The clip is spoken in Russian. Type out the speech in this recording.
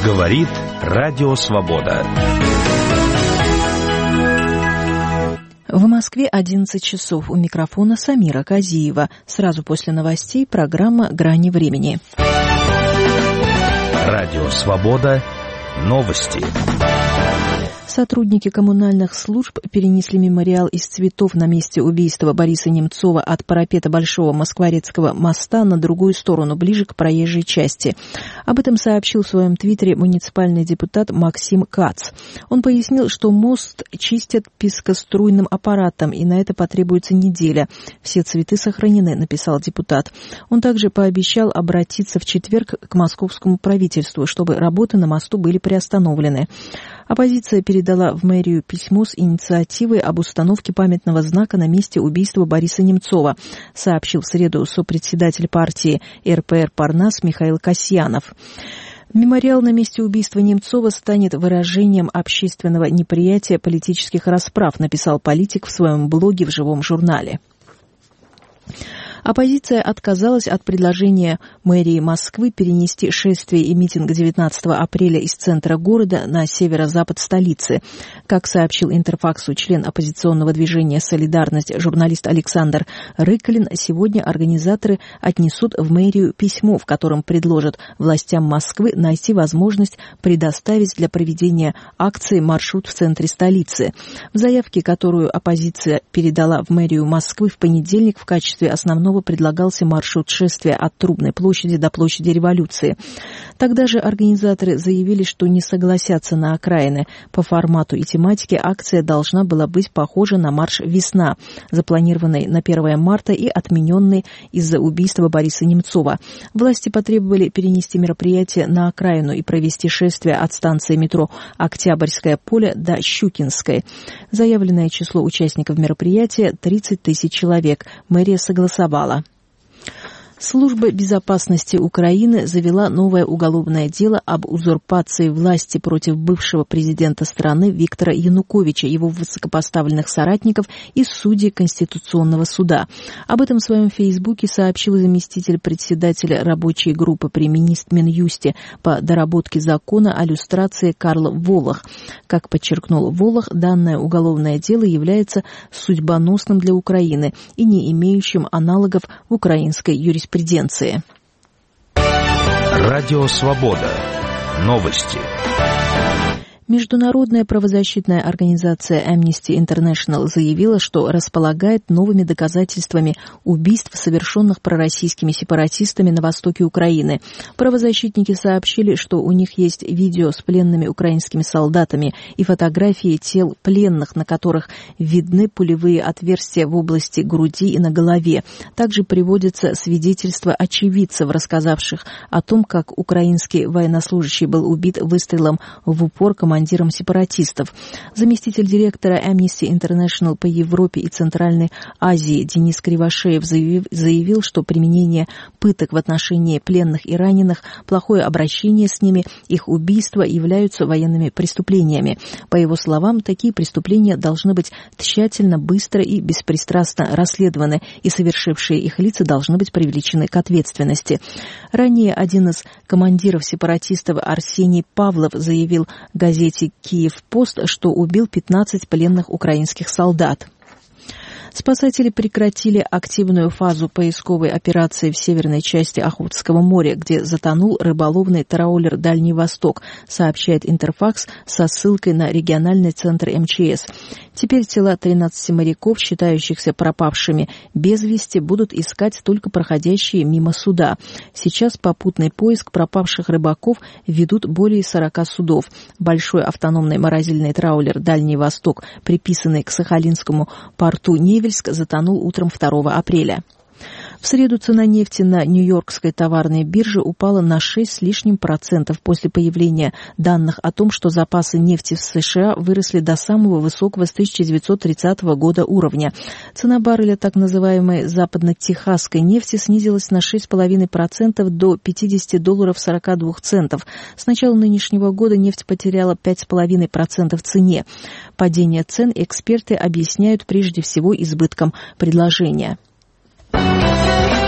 Говорит Радио Свобода. В Москве 11 часов. У микрофона Самира Казиева. Сразу после новостей программа «Грани времени». Радио Свобода. Новости. Сотрудники коммунальных служб перенесли мемориал из цветов на месте убийства Бориса Немцова от парапета Большого Москворецкого моста на другую сторону, ближе к проезжей части. Об этом сообщил в своем твиттере муниципальный депутат Максим Кац. Он пояснил, что мост чистят пескоструйным аппаратом, и на это потребуется неделя. Все цветы сохранены, написал депутат. Он также пообещал обратиться в четверг к московскому правительству, чтобы работы на мосту были приостановлены. Оппозиция передала в мэрию письмо с инициативой об установке памятного знака на месте убийства Бориса Немцова, сообщил в среду сопредседатель партии РПР «Парнас» Михаил Касьянов. Мемориал на месте убийства Немцова станет выражением общественного неприятия политических расправ, написал политик в своем блоге в «Живом журнале». Оппозиция отказалась от предложения мэрии Москвы перенести шествие и митинг 19 апреля из центра города на северо-запад столицы. Как сообщил Интерфаксу член оппозиционного движения «Солидарность» журналист Александр Рыкалин, сегодня организаторы отнесут в мэрию письмо, в котором предложат властям Москвы найти возможность предоставить для проведения акции маршрут в центре столицы. В заявке, которую оппозиция передала в мэрию Москвы в понедельник, в качестве основного предлагался маршрут шествия от Трубной площади до площади Революции. Тогда же организаторы заявили, что не согласятся на окраины. По формату и тематике акция должна была быть похожа на марш «Весна», запланированный на 1 марта и отмененный из-за убийства Бориса Немцова. Власти потребовали перенести мероприятие на окраину и провести шествие от станции метро Октябрьское поле до Щукинской. Заявленное число участников мероприятия – 30 тысяч человек. Мэрия согласовала. Служба безопасности Украины завела новое уголовное дело об узурпации власти против бывшего президента страны Виктора Януковича, его высокопоставленных соратников и судей Конституционного суда. Об этом в своем фейсбуке сообщил заместитель председателя рабочей группы при Минюсте по доработке закона о люстрации Карл Волох. Как подчеркнул Волох, данное уголовное дело является судьбоносным для Украины и не имеющим аналогов в украинской юриспруденции. Радио Свобода. Новости. Международная правозащитная организация Amnesty International заявила, что располагает новыми доказательствами убийств, совершенных пророссийскими сепаратистами на востоке Украины. Правозащитники сообщили, что у них есть видео с пленными украинскими солдатами и фотографии тел пленных, на которых видны пулевые отверстия в области груди и на голове. Также приводятся свидетельства очевидцев, рассказавших о том, как украинский военнослужащий был убит выстрелом в упор командиром сепаратистов. Заместитель директора Amnesty International по Европе и Центральной Азии Денис Кривошеев заявил, что применение пыток в отношении пленных и раненых, плохое обращение с ними, их убийство являются военными преступлениями. По его словам, такие преступления должны быть тщательно, быстро и беспристрастно расследованы, и совершившие их лица должны быть привлечены к ответственности. Ранее один из командиров сепаратистов Арсений Павлов заявил газете «Киев-Пост», что убил 15 пленных украинских солдат. Спасатели прекратили активную фазу поисковой операции в северной части Охотского моря, где затонул рыболовный траулер «Дальний Восток», сообщает Интерфакс со ссылкой на региональный центр МЧС. Теперь тела 13 моряков, считающихся пропавшими без вести, будут искать только проходящие мимо суда. Сейчас попутный поиск пропавших рыбаков ведут более 40 судов. Большой автономный морозильный траулер «Дальний Восток», приписанный к Сахалинскому порту Невельск, затонул утром 2 апреля. В среду цена нефти на Нью-Йоркской товарной бирже упала на 6 с лишним процентов после появления данных о том, что запасы нефти в США выросли до самого высокого с 1930 года уровня. Цена барреля так называемой западно-техасской нефти снизилась на 6,5% до $50.42. С начала нынешнего года нефть потеряла 5,5% в цене. Падение цен эксперты объясняют прежде всего избытком предложения.